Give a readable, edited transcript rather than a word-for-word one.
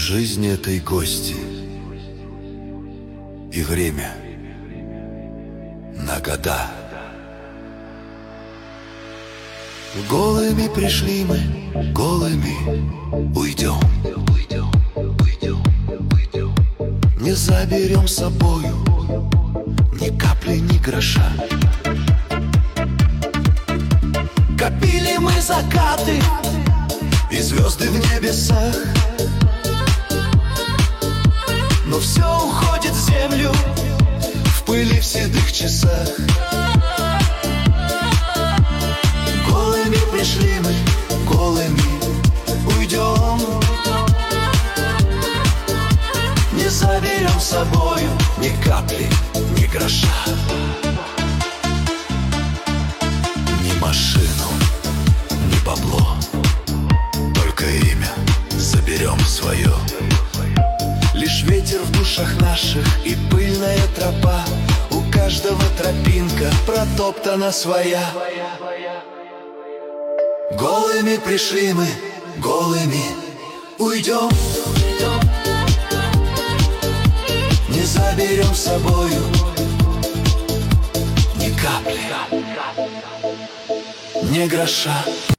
Жизнь этой гости и время на года. Голыми пришли мы, голыми уйдем. Не заберем с собою ни капли, ни гроша. Копили мы закаты и звезды в небесах, но все уходит в землю в пыли в седых часах. Голыми пришли мы, голыми уйдем. Не заберем с собою ни капли, ни гроша. Ни машину, ни бабло, только имя заберем свое. Лишь ветер в душах наших и пыльная тропа, у каждого тропинка протоптана своя. Голыми пришли мы, голыми уйдем. Не заберем с собою ни капли, ни гроша.